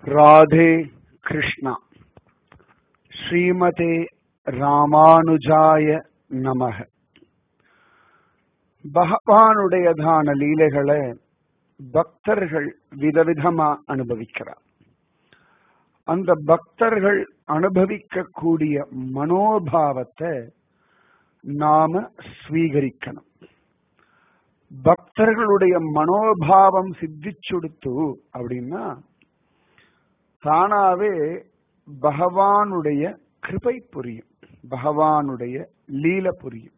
ராதே கிருஷ்ணா. ஸ்ரீமதே ராமானுஜாய நமக. பகவானுடையதான லீலைகளை பக்தர்கள் விதவிதமா அனுபவிக்கிறார். அந்த பக்தர்கள் அனுபவிக்கக்கூடிய மனோபாவத்தை நாம ஸ்வீகரிக்கணும். பக்தர்களுடைய மனோபாவம் சித்திச்சுடுத்து அப்படின்னா தானாவே பகவானுடைய கிருபை புரியும், பகவானுடைய லீல புரியும்.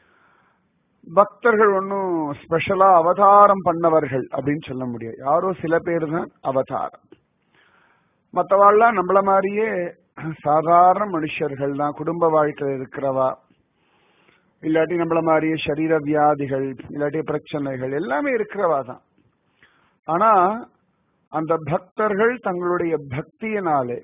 பக்தர்கள் ஒன்னும் ஸ்பெஷலா அவதாரம் பண்ணவர்கள் அப்படின்னு சொல்ல முடியாது. யாரோ சில பேர் தான் அவதாரம். மற்றவாள்லாம் நம்மள மாதிரியே சாதாரண மனுஷர்கள் தான். குடும்ப வாழ்க்கையில் இருக்கிறவா, இல்லாட்டி நம்மள மாதிரியே சரீர வியாதிகள், இல்லாட்டி பிரச்சனைகள் எல்லாமே இருக்கிறவா தான். ஆனா அந்த பக்தர்கள் தங்களுடைய பக்தியினாலே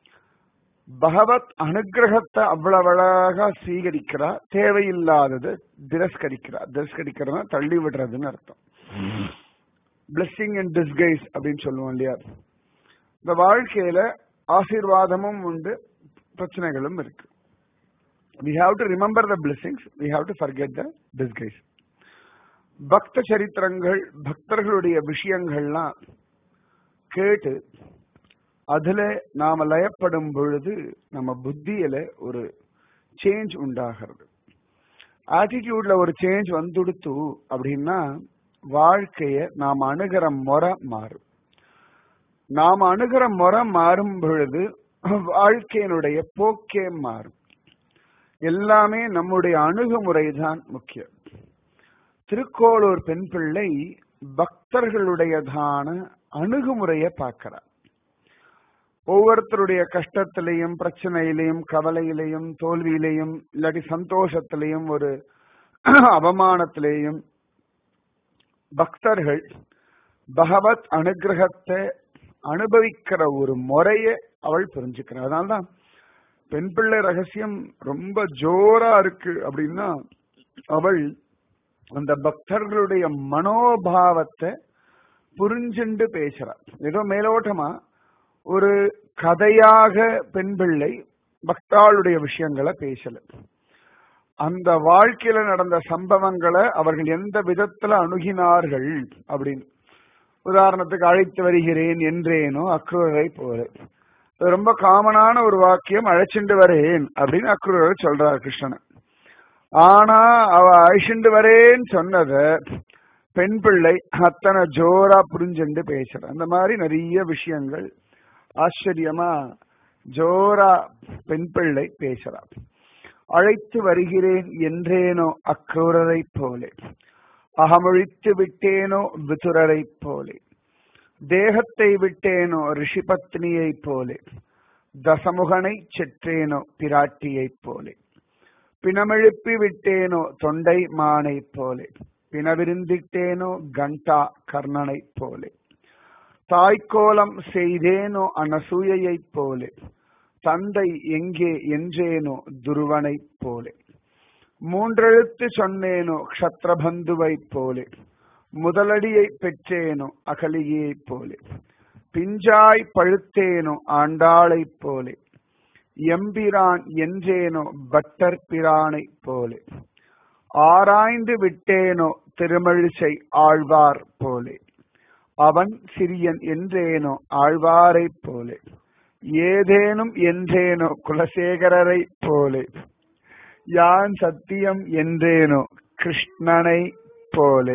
பகவத் அனுகிரகத்தை அவ்வளவு அழகா ஸ்வீகரிக்கிறா. தேவையில்லாதது திரஸ்கரிக்கிறா. திரஸ்கரிக்கிறதா தள்ளி விடுறதுன்னு அர்த்தம். பிளெஸிங் இன் டிஸ்கைஸ் அப்படின்னு சொல்லுவோம் இல்லையா? இந்த வாழ்க்கையில ஆசீர்வாதமும் உண்டு, பிரச்சனைகளும் இருக்கு. We have to remember the blessings, we have to forget the disgrace. பக்த சரித்திரங்கள், பக்தர்களுடைய விஷயங்கள்லாம் கேட்டு அதுல நாம லயப்படும் பொழுது நம்ம புத்தியில ஒரு சேஞ்ச் உண்டாகிறது. ஆட்டிடியூட்ல ஒரு சேஞ்ச் வந்துடுத்து அப்படின்னா வாழ்க்கைய நாம அணுகிற முறை மாறும். நாம அணுகிற முறை மாறும் பொழுது வாழ்க்கையினுடைய போக்கே மாறும். எல்லாமே நம்முடைய அணுகுமுறை தான் முக்கியம். திருக்கோளூர் பெண் பிள்ளை பக்தர்களுடையதான அணுகுமுறையை பார்க்கிறார். ஒவ்வொருத்தருடைய கஷ்டத்திலையும், பிரச்சனையிலையும், கவலையிலையும், தோல்வியிலையும், இல்லாட்டி சந்தோஷத்திலையும், ஒரு அவமானத்திலேயும் பக்தர்கள் பகவத் அனுகிரகத்தை அனுபவிக்கிற ஒரு முறையை அவள் புரிஞ்சுக்கிறார். அதனால்தான் பெண் பிள்ளை ரகசியம் ரொம்ப ஜோரா இருக்கு அப்படின்னா அவள் அந்த பக்தர்களுடைய மனோபாவத்தை புரிஞ்சுண்டு பேசுறார். ஏதோ மேலோட்டமா ஒரு கதையாக பெண் பிள்ளை பக்தாளுடைய விஷயங்களை பேசல. அந்த வாழ்க்கையில நடந்த சம்பவங்களை அவர்கள் எந்த விதத்துல அணுகினார்கள் அப்படின்னு. உதாரணத்துக்கு, அழைத்து வருகிறேன் என்றேனோ அக்ரூரரை போல. ரொம்ப காமனான ஒரு வாக்கியம், அழைச்சிண்டு வரேன் அப்படின்னு அக்ரூரர் சொல்றார் கிருஷ்ணன். ஆனா அவ அழைச்சிண்டு வரேன்னு சொன்னத பெண் பிள்ளை அத்தனை ஜோரா புரிஞ்சுண்டு பேசுற. அந்த மாதிரி நிறைய விஷயங்கள் ஆச்சரியமா ஜோரா பெண் பிள்ளை பேசுறார். அழைத்து வருகிறேன் என்றேனோ அக்ரூரரை போலே, அகமொழித்து விட்டேனோ விதுரரை போலே, தேகத்தை விட்டேனோ ரிஷிபத்னியை போலே, தசமுகனை செற்றேனோ பிராட்டியை போலே, பிணமெழுப்பி விட்டேனோ தொண்டை மானை போலே, பிணவிருந்திட்டேனோ கண்டா கர்ணனை போலே, தாய்க்கோலம் செய்தேனோ அனசூயையை போலே, தந்தை எங்கே என்றேனோ துருவனை போலே, மூன்றெழுத்து சொன்னேனோ க்ஷத்ரபந்துவை போலே, முதலடியை பெற்றேனோ அகலியை போலே, பிஞ்சாய் பழுத்தேனோ ஆண்டாளை போலே, எம்பிரான் என்றேனோ பட்டர் பிரானை போலே, ஆராய்ந்து விட்டேனோ திருமழிசை ஆழ்வார் போலே, அவன் சிறியன் என்றேனோ ஆழ்வாரை போலே, ஏதேனும் என்றேனோ குலசேகரரை போலே, யான் சத்தியம் என்றேனோ கிருஷ்ணனை போலே,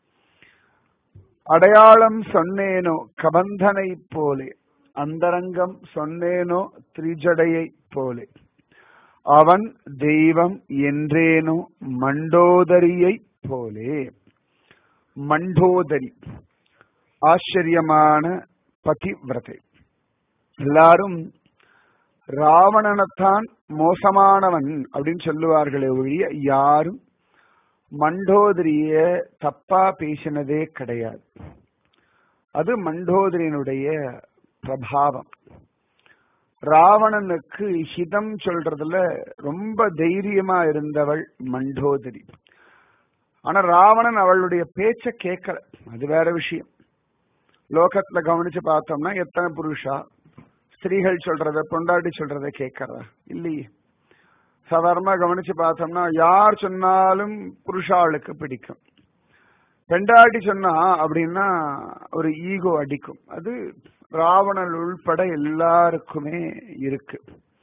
அடையாளம் சொன்னேனோ கபந்தனை போலே, அந்தரங்கம் சொன்னேனோ திரிஜடையை போலே, அவன் தெய்வம் என்றேனோ மண்டோதரியை போலே. மண்டோதரி ஆச்சரியமான பதிவிரதை. எல்லாரும் ராவணனைத்தான் மோசமானவன் அப்படின்னு சொல்லுவார்களே ஒழிய யாரும் மண்டோதரிய தப்பா பேசினதே கிடையாது. அது மண்டோதரியினுடைய பிரபாவம். ராவணனுக்கு ஹிதம் சொல்றதுல ரொம்ப தைரியமா இருந்தவள் மண்டோதரி. ஆனா ராவணன் அவளுடைய பேச்ச கேட்கல, அது வேற விஷயம். லோகத்துல கவனிச்சு பார்த்தோம்னா எத்தனை புருஷா ஸ்திரீகள் சொல்றத பொண்டாட்டி சொல்றத கேட்கறதா இல்லையே. சாதாரணமா கவனிச்சு பார்த்தோம்னா யார் சொன்னாலும் புருஷாளுக்கு பிடிக்கும். பெண்டாட்டி சொன்னா அப்படின்னா ஒரு ஈகோ அடிக்கும். அது ராவணன் உள்பட எல்லாருக்குமே இருக்கு.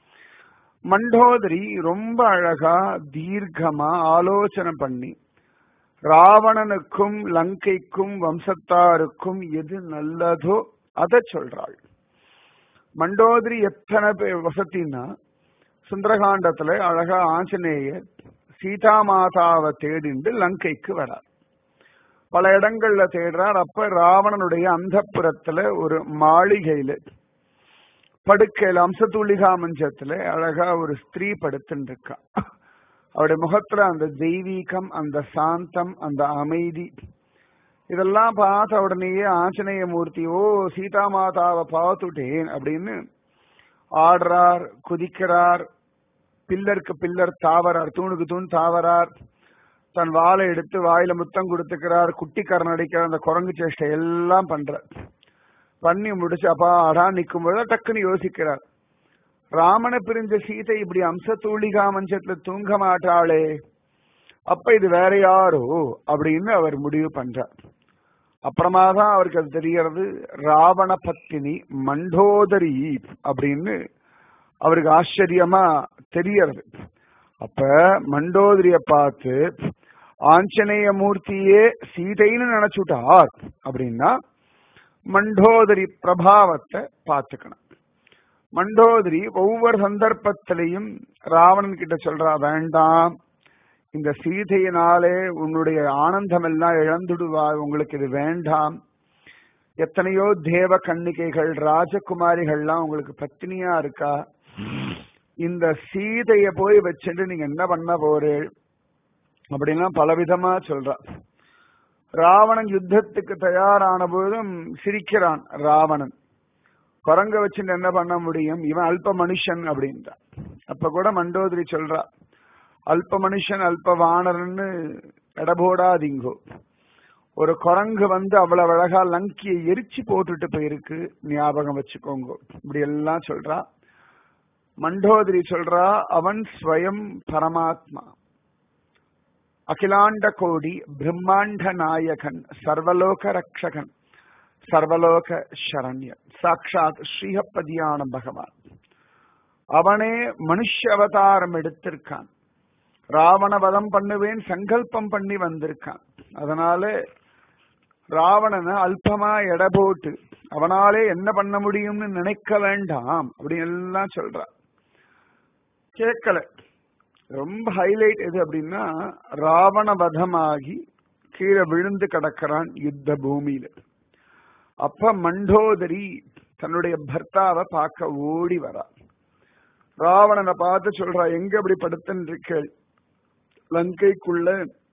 மண்டோதரி ரொம்ப அழகா தீர்க்கமா ஆலோசனை பண்ணி ராவணனுக்கும் லங்கைக்கும் வம்சத்தாருக்கும் எது நல்லதோ அதை சொல்றாள். மண்டோதரி எத்தனை வசத்தின்னா, சுந்தரகாண்டத்துல அழகா ஆஞ்சநேயர் சீதா மாதாவை தேடிண்டு லங்கைக்கு வரார். பல இடங்கள்ல தேடுறார். அப்ப ராவணனுடைய அந்தப்புறத்துல ஒரு மாளிகையில படுக்கையில அம்சதூளிகா மஞ்சத்துல அழகா ஒரு ஸ்திரீ படுத்துட்டு இருக்கா. அவருடைய முகத்துல அந்த தெய்வீகம், அந்த சாந்தம், அந்த அமைதி இதெல்லாம் பார்த்த உடனேயே ஆஞ்சநேய மூர்த்தி ஓ சீதா மாதாவை பார்த்துட்டேன் அப்படின்னு ஆடுறார், குதிக்கிறார், பில்லருக்கு பில்லர் தாவறார், தூணுக்கு தூண் தாவறார், தன் வாளை எடுத்து வாயில முத்தம் கொடுத்துக்கிறார், குட்டிக்காரன் அடிக்கிற அந்த குரங்கு சேஷ்டை எல்லாம் பண்றார். பண்ணி முடிச்சு அப்பா அடா நிற்கும் போது டக்குன்னு யோசிக்கிறார், ராமனை பிரிஞ்ச சீதை இப்படி அம்சதூளிகா மஞ்சத்துல தூங்க மாட்டாளே, அப்ப இது வேற யாரோ அப்படின்னு அவர் முடிவு பண்றார். அப்புறமாதான் அவருக்கு அது தெரியறது ராவண பத்தினி மண்டோதரி அப்படின்னு அவருக்கு ஆச்சரியமா தெரியறது. அப்ப மண்டோதரிய பார்த்து ஆஞ்சநேய மூர்த்தியே சீதைன்னு நினைச்சுட்டார் அப்படின்னா மண்டோதரி பிரபாவத்தை பார்த்துக்கணும். மண்டோதரி ஒவ்வொரு சந்தர்ப்பத்திலையும் ராவணன் கிட்ட சொல்றா, வேண்டாம், இந்த சீதையினாலே உன்னுடைய ஆனந்தம் எல்லாம் இழந்துடுவா, உங்களுக்கு இது வேண்டாம். எத்தனையோ தேவ கன்னிகைகள் ராஜகுமாரிகள்லாம் உங்களுக்கு பத்தினியா இருக்கா, இந்த சீதைய போய் வச்சுட்டு நீங்க என்ன பண்ண போறேன் அப்படின்னா பலவிதமா சொல்றா. ராவணன் யுத்தத்துக்கு தயாரான போதும் சிரிக்கிறான் ராவணன். குரங்க வச்சுட்டு என்ன பண்ண முடியும், இவன் அல்ப மனுஷன் அப்படின்றான். அப்ப கூட மண்டோதரி சொல்றா, அல்ப மனுஷன் அல்ப வானர்ன்னு எடபோடாதீங்கோ, ஒரு குரங்கு வந்து அவ்வளவு அழகா லங்கியை எரிச்சு போட்டுட்டு போயிருக்கு, ஞாபகம் வச்சுக்கோங்க, இப்படி எல்லாம் சொல்றா. மண்டோதரி சொல்றா, அவன் ஸ்வயம் பரமாத்மா, அகிலாண்ட கோடி பிரம்மாண்ட நாயகன், சர்வலோக ரக்ஷகன், சர்வலோக சரண்யன், சாட்சாத் ஸ்ரீஹப்பதியான பகவான். அவனே மனுஷ அவதாரம் எடுத்திருக்கான், ராவண வதம் பண்ணுவேன் சங்கல்பம் பண்ணி வந்திருக்கான். அதனால ராவணனை அல்பமா எடை போட்டு அவனாலே என்ன பண்ண முடியும்னு நினைக்க வேண்டாம் அப்படின்னு எல்லாம் சொல்றான். கேட்கல. ரொம்ப ஹைலைட் எது அப்படின்னா, ராவண வதமாகி கீழே விழுந்து கிடக்கிறான் யுத்த பூமியில. அப்ப மண்டோதரி தன்னுடைய பர்த்தாவை பார்க்க ஓடி வரா. ராவணனை பார்த்து சொல்றா, எங்க அப்படி படுத்துன்னு லங்கைக்குள்ள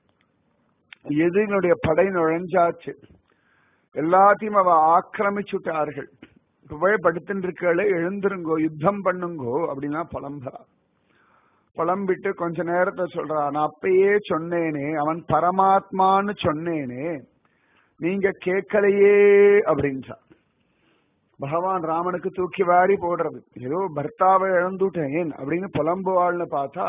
எதிரினுடைய படை நுழைஞ்சாச்சு, எல்லாத்தையும் அவ ஆக்கிரமிச்சுட்டார்கள், போய் படுத்துட்டு இருக்கே, எழுந்திருங்கோ, யுத்தம் பண்ணுங்கோ அப்படின்னா புலம்புறா. புலம்பிட்டு கொஞ்ச நேரத்தை சொல்றா, நான் அப்பயே சொன்னேனே, அவன் பரமாத்மான்னு சொன்னேனே, நீங்க கேட்கலையே அப்படின்றா. பகவான் ராமனுக்கு தூக்கி வாரி போடுறது, ஏதோ பர்த்தாவை இழந்துட்டேன் அப்படின்னு புலம்புவாள்னு பார்த்தா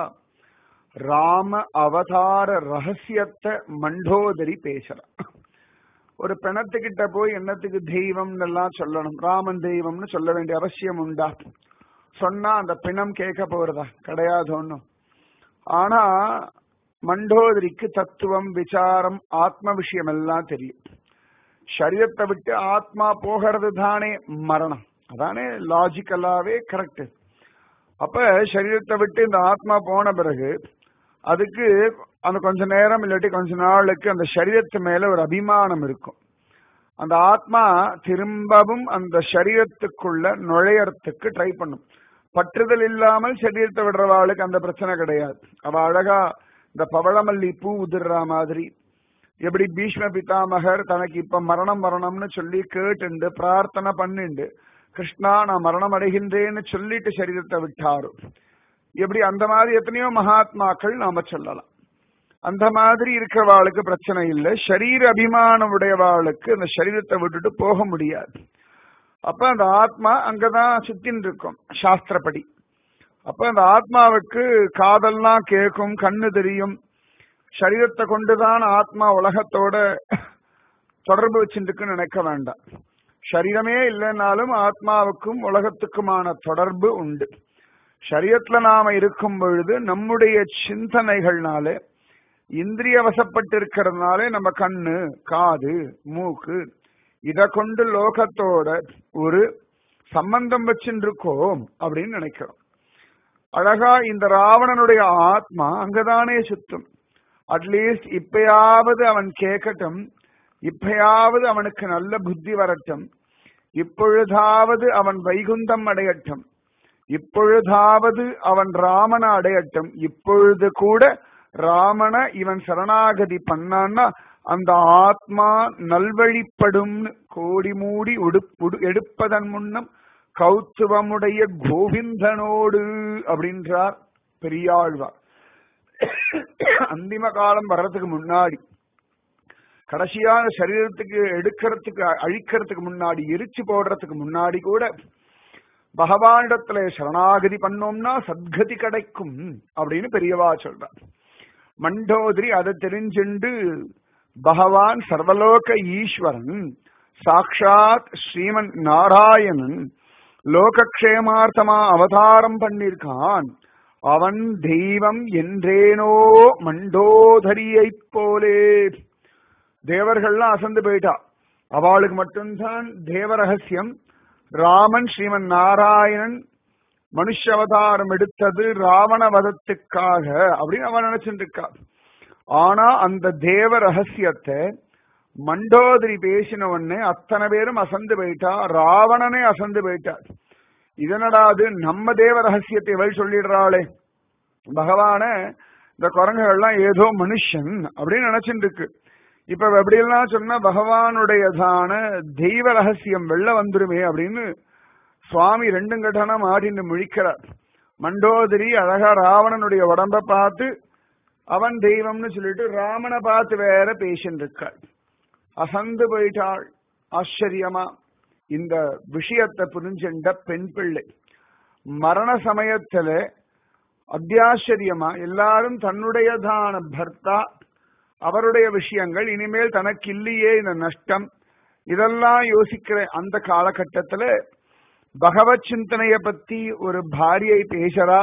ராம அவதார ரகசியத்தை மண்டோதரி பேசுறான். ஒரு பிணத்துக்கிட்ட போய் என்னத்துக்கு தெய்வம் எல்லாம் சொல்லணும், ராமன் தெய்வம்னு சொல்ல வேண்டிய அவசியம் உண்டா? சொன்னா அந்த பிணம் கேட்க போறதா? கிடையாது ஒண்ணும். ஆனா மண்டோதரிக்கு தத்துவம், விசாரம், ஆத்ம விஷயம் எல்லாம் தெரியும். சரீரத்தை விட்டு ஆத்மா போகிறது தானே மரணம், அதானே லாஜிக்கலாவே கரெக்ட். அப்ப சரீரத்தை விட்டு இந்த ஆத்மா போன பிறகு அதுக்கு அந்த கொஞ்ச நேரம் இல்லாட்டி கொஞ்ச நாளுக்கு அந்த சரீரத்து மேல ஒரு அபிமானம் இருக்கும். அந்த ஆத்மா திரும்பவும் அந்த சரீரத்துக்குள்ள நுழையறதுக்கு ட்ரை பண்ணும். பற்றுதல் இல்லாமல் சரீரத்தை விடுறவாளுக்கு அந்த பிரச்சனை கிடையாது. அவ அழகா இந்த பவளமல்லி பூ உதிர்ற மாதிரி, எப்படி பீஷ்ம பிதாமகர் தனக்கு இப்ப மரணம் வரணும்னு சொல்லி கேட்டுண்டு பிரார்த்தனை பண்ணிண்டு கிருஷ்ணா நான் மரணம் அடைகின்றேன்னு சொல்லிட்டு சரீரத்தை விட்டாரு, எப்படி அந்த மாதிரி எத்தனையோ மகாத்மாக்கள் நாம சொல்லலாம். அந்த மாதிரி இருக்கிறவாளுக்கு பிரச்சனை இல்லை. சரீர அபிமானம் உடையவாளுக்கு அந்த சரீரத்தை விட்டுட்டு போக முடியாது. அப்ப அந்த ஆத்மா அங்கதான் சுத்தின்னு இருக்கும் சாஸ்திரப்படி. அப்ப அந்த ஆத்மாவுக்கு காதெல்லாம் கேட்கும், கண்ணு தெரியும். சரீரத்தை கொண்டுதான் ஆத்மா உலகத்தோட தொடர்பு வச்சுருக்குன்னு நினைக்க வேண்டாம். சரீரமே இல்லைன்னாலும் ஆத்மாவுக்கும் உலகத்துக்குமான தொடர்பு உண்டு. சரீரத்துல நாம இருக்கும் பொழுது நம்முடைய சிந்தனைகள்னாலே, இந்திரிய வசப்பட்டு இருக்கிறதுனாலே நம்ம கண்ணு, காது, மூக்கு இத கொண்டு லோகத்தோட ஒரு சம்பந்தம் வச்சுருக்கோம் அப்படின்னு நினைக்கிறோம். அழகா இந்த ராவணனுடைய ஆத்மா அங்கதானே சுத்தும். அட்லீஸ்ட் இப்பயாவது அவன் கேட்கட்டும், இப்பயாவது அவனுக்கு நல்ல புத்தி வரட்டும், இப்பொழுதாவது அவன் வைகுந்தம் அடையட்டும், இப்பொழுதாவது அவன் ராமனை அடையட்டும். இப்பொழுது கூட ராமனை இவன் சரணாகதி பண்ணான்னா அந்த ஆத்மா நல்வழிப்படும். கோடி மூடி எடுப்பதன் முன்னம் கௌத்துவமுடைய கோவிந்தனோடு அப்படின்றார் பெரியாழ்வார். அந்திம காலம் வர்றதுக்கு முன்னாடி, கடைசியான சரீரத்துக்கு எடுக்கிறதுக்கு அழிக்கிறதுக்கு முன்னாடி, எரிச்சு போடுறதுக்கு முன்னாடி கூட பகவானிடத்துல சரணாகதி பண்ணோம்னா சத்கதி கிடைக்கும் அப்படின்னு பெரியவா சொல்றார். மண்டோதரி அதை தெரிஞ்சுண்டு பகவான் சர்வலோக ஈஸ்வரன் சாக்ஷாத் ஸ்ரீமன் நாராயணன் லோகக்ஷேமார்த்தமா அவதாரம் பண்ணிருக்கான். அவன் தெய்வம் என்றேனோ மண்டோதரியை போலே. தேவர்கள்லாம் அசந்து போயிட்டா. அவளுக்கு மட்டும்தான் தேவ ரகசியம். ராமன் ஸ்ரீமன் நாராயணன் மனுஷ அவதாரம் எடுத்தது ராவண வதத்துக்காக அப்படின்னு அவன் நினைச்சுட்டு இருக்கா. ஆனா அந்த தேவ ரகசியத்தை மண்டோதரி பேசின உடனே அத்தனை பேரும் அசந்து போயிட்டா. ராவணனே அசந்து போயிட்டா. இதனடாது நம்ம தேவ ரகசியத்தை இவள் சொல்லிடுறாளே. பகவான இந்த குரங்குகள்லாம் ஏதோ மனுஷன் அப்படின்னு நினைச்சுட்டு இருக்கு. இப்ப எப்படியெல்லாம் சொன்னா பகவானுடையதான தெய்வ ரகசியம் வெளில வந்துருமே அப்படின்னு சுவாமி ரெண்டும் கட்டணம் ஆடின்னு முழிக்கிறார். மண்டோதரி அழகா ராவணனுடைய உடம்ப பார்த்து அவன் தெய்வம்னு சொல்லிட்டு ராமனை பார்த்து வேற பேசின்னு இருக்காள். அசந்து போயிட்டாள். ஆச்சரியமா இந்த விஷயத்தை புரிஞ்சுண்ட பெண் பிள்ளை மரண சமயத்துல அத்தியாச்சரியமா எல்லாரும் தன்னுடையதான பர்த்தா, அவருடைய விஷயங்கள், இனிமேல் தனக்கு இல்லையே இந்த நஷ்டம், இதெல்லாம் யோசிக்கிற அந்த காலகட்டத்துல பகவத் சிந்தனைய பத்தி ஒரு பாரியை பேசுறா.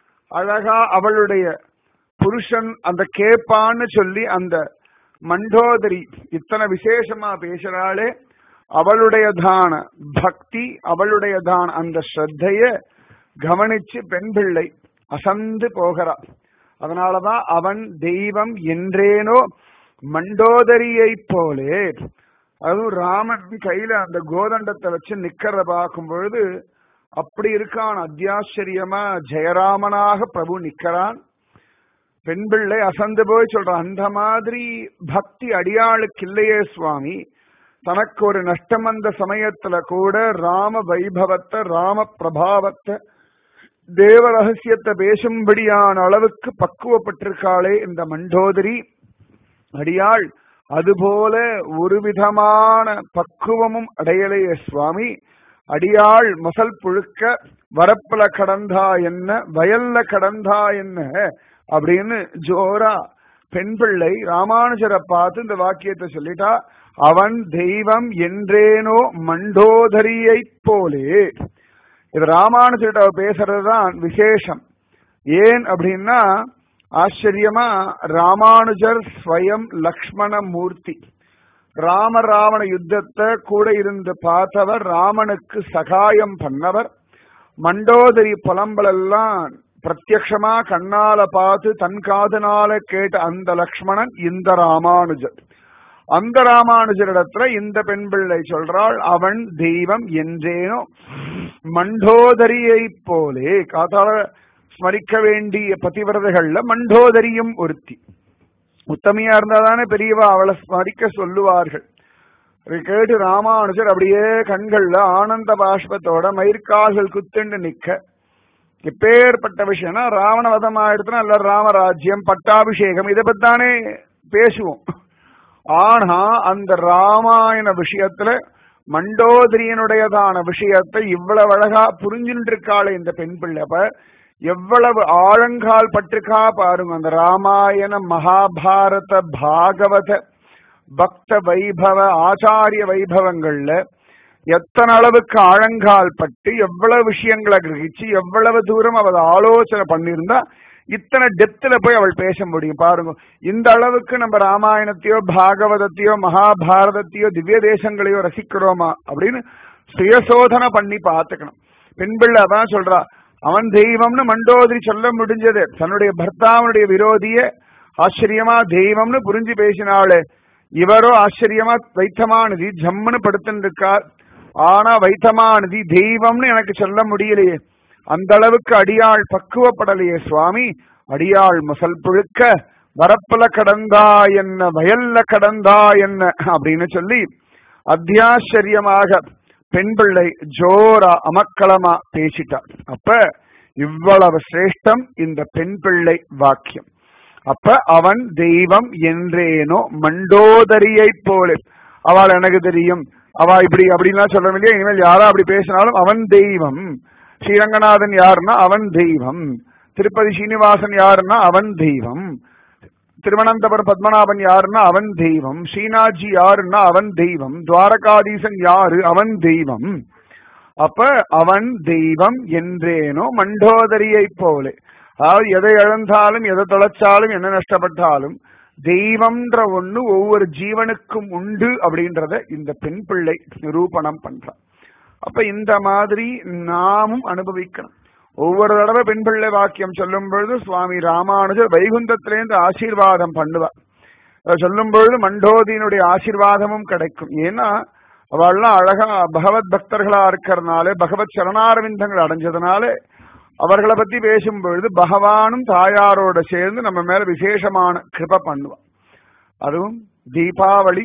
அழகா அவளுடைய புருஷன் அந்த கேப்பான்னு சொல்லி அந்த மண்டோதரி இத்தனை விசேஷமா பேசுறாளே. அவளுடையதான பக்தி, அவளுடையதான அந்த ஸ்ரத்தைய கவனிச்சு பெண் பிள்ளை அசந்து போகிறா. அதனாலதான் அவன் தெய்வம் என்றேனோ மண்டோதரியை போலே. அதுவும் ராமன் கையில அந்த கோதண்டத்தை வச்சு நிக்கிறத பார்க்கும் பொழுது அப்படி இருக்கான். அத்தியாச்சரியமா ஜெயராமனாக பிரபு நிக்கிறான். பெண் பிள்ளை அசந்து போய் சொல்றான், அந்த மாதிரி பக்தி அடியாளுக்கு இல்லையே சுவாமி. தனக்கு ஒரு நஷ்டம் வந்த சமயத்துல கூட ராம வைபவத்தை, ராம பிரபாவத்தை, தேவ ரகசியத்தை பேசும்படியான அளவுக்கு பக்குவப்பட்டிருக்காளே இந்த மண்டோதரி அடியாள். அதுபோல ஒரு விதமான பக்குவமும் அடையலையே சுவாமி. அடியாள் மசல் புழுக்க வரப்புல கடந்தா என்ன, வயல்ல கடந்தா என்ன அப்படின்னு ஜோரா பெண் பிள்ளை ராமானுஜரை பார்த்து இந்த வாக்கியத்தை சொல்லிட்டா. அவன் தெய்வம் என்றேனோ மண்டோதரியை போலே. இது ராமானுஜர்கிட்ட பேசுறதுதான் விசேஷம். ஏன் அப்படின்னா ஆச்சரியமா ராமானுஜர் ஸ்வயம் லக்ஷ்மண மூர்த்தி. ராமராவண யுத்தத்தை கூட இருந்து பார்த்தவர், ராமனுக்கு சகாயம் பண்ணவர். மண்டோதரி புலம்பலெல்லாம் பிரத்யக்ஷமா கண்ணால பார்த்து தன் காதுனால கேட்ட அந்த லக்ஷ்மணன் இந்த ராமானுஜர். அந்த ராமானுஜரிடத்துல இந்த பெண் பிள்ளை சொல்றாள், அவன் தெய்வம் என்றேனோ மண்டோதரியை போலே. காத்தால ஸ்மரிக்க வேண்டிய பதிவிரதைகள்ல மண்டோதரியும் ஒருத்தி. உத்தமையா இருந்தாதானே பெரியவா அவளை ஸ்மரிக்க சொல்லுவார்கள். கேட்டு ராமானுஜர் அப்படியே கண்கள்ல ஆனந்த பாஷ்பத்தோட மயிர்கால்கள் குத்துண்டு நிக்க, எப்பேற்பட்ட விஷயம்னா ராவண வதம் ஆயிடுத்துனா அல்ல ராமராஜ்யம் பட்டாபிஷேகம் இதை பத்தானே பேசுவோம். ஆனா அந்த ராமாயண விஷயத்துல மண்டோதரியனுடையதான விஷயத்தை இவ்வளவு அழகா புரிஞ்சுட்டு இருக்காளே இந்த பெண் பிள்ளை. அப்ப எவ்வளவு ஆழங்கால் பட்டிருக்கா பாருங்க. அந்த ராமாயண மகாபாரத பாகவத பக்த வைபவ ஆச்சாரிய வைபவங்கள்ல எத்தனை அளவுக்கு ஆழங்கால் பட்டு எவ்வளவு விஷயங்களை கிரகிச்சு எவ்வளவு தூரம் அவள் ஆலோசனை பண்ணியிருந்தா இத்தனை டெப்த்ல போய் அவள் பேச முடியும் பாருங்க. இந்த அளவுக்கு நம்ம ராமாயணத்தையோ பாகவதத்தையோ மகாபாரதத்தையோ திவ்ய தேசங்களையோ ரசிக்கிறோமா அப்படின்னு சுயசோதனை பண்ணி பார்த்துக்கணும். பெண்பிள்ளை அதான் சொல்றா, அவன் தெய்வம்னு மண்டோதரி சொல்ல முடிஞ்சது. தன்னுடைய பர்த்தாவனுடைய விரோதிய ஆச்சரியமா தெய்வம்னு புரிஞ்சு பேசினாளே, இவரோ ஆச்சரியமா வைத்தமானதி ஜம்முன்னு படுத்துட்டு இருக்கார். ஆனா வைத்தமானதி தெய்வம்னு எனக்கு சொல்ல முடியலையே, அந்த அளவுக்கு அடியாள் பக்குவப்படலையே சுவாமி. அடியாள் முசல் புழுக்க வரப்புல கடந்தா என்ன வயல்ல கடந்தா என்ன அப்படின்னு சொல்லி அத்தியாச்சரியமாக பெண் பிள்ளை ஜோரா அமக்களமா பேசிட்டார். அப்ப இவ்வளவு சிரேஷ்டம் இந்த பெண் பிள்ளை வாக்கியம். அப்ப அவன் தெய்வம் என்றேனோ மண்டோதரியை போல. அவள் எனக்கு தெரியும், அவ இப்படி அப்படின்லாம் சொல்ல வேண்டிய, இனிமேல் யாரா அப்படி பேசினாலும் அவன் தெய்வம். ஸ்ரீரங்கநாதன் யாருன்னா அவன் தெய்வம், திருப்பதி ஸ்ரீனிவாசன் யாருன்னா அவன் தெய்வம், திருவனந்தபுரம் பத்மநாபன் யாருன்னா அவன் தெய்வம், ஸ்ரீநாத்ஜி யாருன்னா அவன் தெய்வம், துவாரகாதீசன் யாரு அவன் தெய்வம். அப்ப அவன் தெய்வம் என்றேனோ மண்டோதரியை போல. அதாவது எதை இழந்தாலும் எதை தொலைச்சாலும் என்ன நஷ்டப்பட்டாலும் தெய்வம்ன்ற ஒண்ணு ஒவ்வொரு ஜீவனுக்கும் உண்டு அப்படின்றத இந்த பெண் பிள்ளை நிரூபணம் பண்றான். அப்ப இந்த மாதிரி நாமும் அனுபவிக்கணும். ஒவ்வொரு தடவை பெண் பிள்ளை வாக்கியம் சொல்லும் பொழுது சுவாமி ராமானுஜர் வைகுந்தத்திலேருந்து ஆசீர்வாதம் பண்ணுவார். சொல்லும் பொழுது மண்டோதியினுடைய ஆசீர்வாதமும் கிடைக்கும். ஏன்னா அவள்லாம் அழகா பகவத் பக்தர்களா இருக்கிறதுனால, பகவத் சரணாரவிந்தங்கள் அடைஞ்சதுனால அவர்களை பத்தி பேசும் பொழுது பகவானும் தாயாரோட சேர்ந்து நம்ம மேல விசேஷமான கிருபை பண்ணுவான். அதுவும் தீபாவளி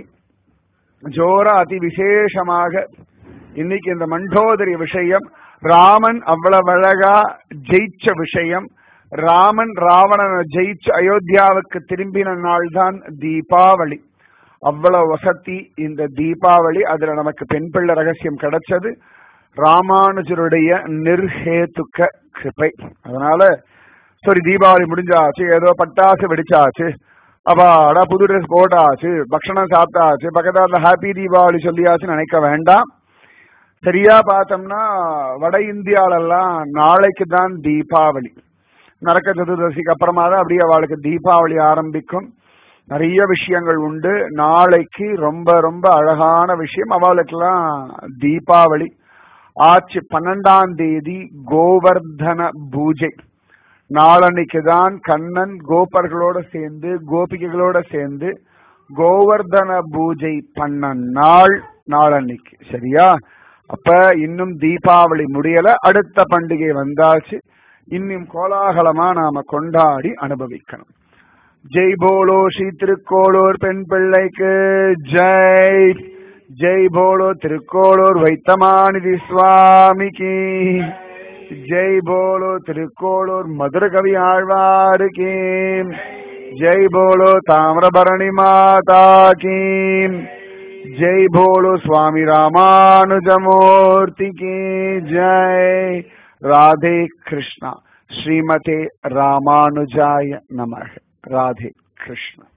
ஜோரா அதி விசேஷமாக இன்னைக்கு இந்த மண்டோதரி விஷயம், ராமன் அவ்வளவு அழகா ஜெயிச்ச விஷயம், ராமன் ராவணனை ஜெயிச்சு அயோத்தியாவுக்கு திரும்பின நாள் தான் தீபாவளி. அவ்வளவு வசதி இந்த தீபாவளி. அதுல நமக்கு பெண் பிள்ளை ரகசியம் கிடைச்சது ராமானுஜருடைய நிர்ஹேதுக்க கிருபை. அதனால சரி, தீபாவளி முடிஞ்சாச்சு, ஏதோ பட்டாசு வெடிச்சாச்சு, அப்பாடா புது ட்ரெஸ் போட்டாச்சு, பக்ஷணம் சாப்பிட்டாச்சு, பக்கத்துல ஹாப்பி தீபாவளி சொல்லியாச்சுன்னு நினைக்க வேண்டாம். சரியா பார்த்தோம்னா வட இந்தியாலெல்லாம் நாளைக்கு தான் தீபாவளி. நரக்க சதுர்தசிக்கு அப்புறமா தான் அப்படியே அவளுக்கு தீபாவளி ஆரம்பிக்கும். நிறைய விஷயங்கள் உண்டு. நாளைக்கு ரொம்ப ரொம்ப அழகான விஷயம். அவளுக்கெல்லாம் தீபாவளி ஆச்சு. 12ஆம் தேதி கோவர்தன பூஜை. நாளன்னைக்கு தான் கண்ணன் கோபர்களோட சேர்ந்து கோபிகைகளோட சேர்ந்து கோவர்தன பூஜை பண்ண நாள் நாளன்னைக்கு. சரியா? அப்ப இன்னும் தீபாவளி முடியல, அடுத்த பண்டிகை வந்தாச்சு. இன்னும் கோலாகலமா நாம கொண்டாடி அனுபவிக்கணும். ஜெய் போலோ ஸ்ரீ திருக்கோளூர் பெண் பிள்ளைக்கு ஜெய். ஜெய் போலோ திருக்கோளூர் வைத்தமாநிதி சுவாமிக்கு ஜெய். போலோ திருக்கோளூர் மதுரகவி ஆழ்வாருக்கு ஜெய். போலோ தாமிரபரணி மாதா கீ जय. बोलो स्वामी रामानुजमूर्ति की जय. राधे कृष्णा. श्रीमते रामानुजाय नमः. राधे कृष्ण.